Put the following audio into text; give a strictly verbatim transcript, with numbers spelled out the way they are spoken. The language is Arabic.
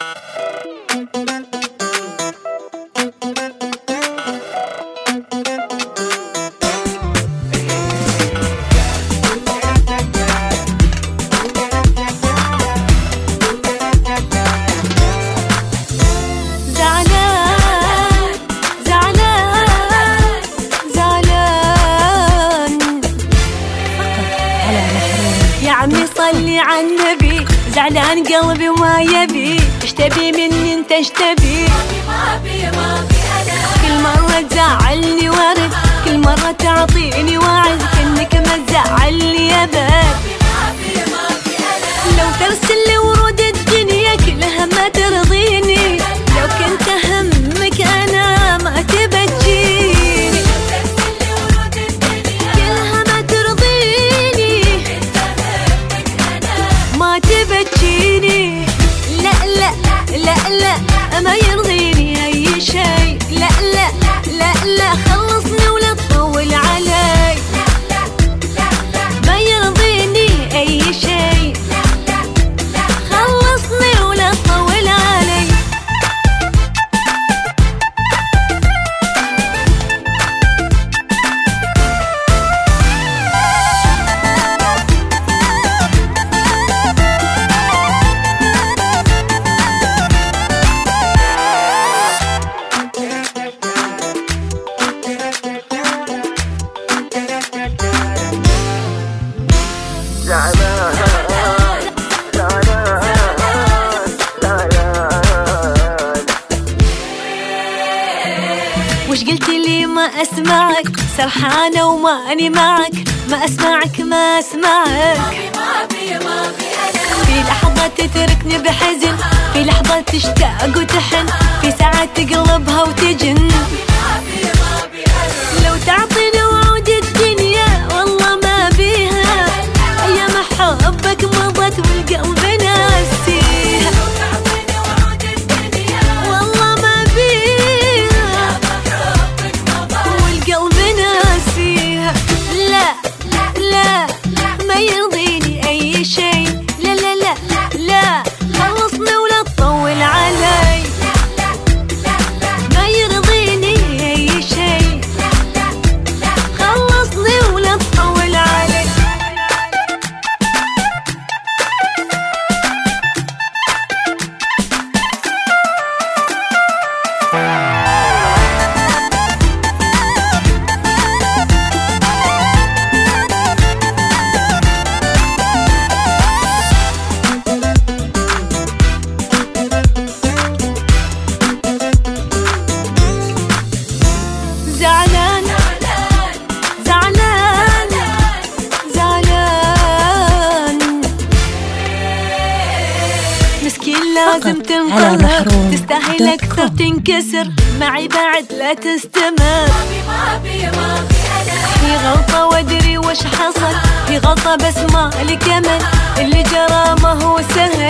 صلي على النبي، زعلان قلبي وما يبي، ايش تبي مني انت ايش تبي؟ ما بي ما بي انا كل مرة تزعلني وارد، كل مرة تعطيني وعد، كأنك ما تزعلني ابد. ما بي ما بي انا لو ترسل لي ورود الدنيا كلها ما ترضيني، لو كنت همك انا ما تبى تجيني، ما تبى تجيني. لا لا لا لا ما يرضيني اي شيء، لا لا لا لا خلصني ولا تطول علي، ما يرضيني اي شيء، خلصني ولا تطول علي. وش قلت لي ما اسمعك، سرحانة وماني معك، ما اسمعك ما اسمعك. في لحظة تتركني بحزن، في لحظة تشتاق وتحن، في ساعات تقلبها وتجن. لو تعطيني وعود الدنيا والله ما بيها، ايام حبك مضت والقلب ناسيها، والله ما بيها والقلب ناسيها. لا لا ما يرضيني اي شيء، لا لا لا لا خلصني ولا تطول علي، ما يرضيني اي شيء، خلصني ولا تطول علي. زعلان زعلان زعلان مسكين لازم تنقلب، تستاهل اكثر تنكسر، معي بعد لا تستمر. في غلطة وادري وش حصل، في غلطة بس ما لك امل، اللي جرى ما هو سهل.